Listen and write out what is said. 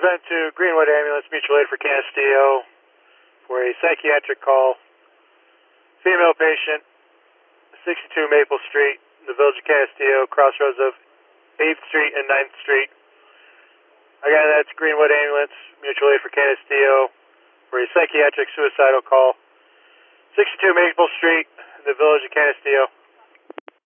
Vent to Greenwood Ambulance, mutual aid for Castillo for a psychiatric call. Female patient, 62 Maple Street, in the village of Castillo, crossroads of 8th Street and 9th Street. Again, that's Greenwood Ambulance, mutual aid for Castillo for a psychiatric suicidal call. 62 Maple Street, in the village of Castillo.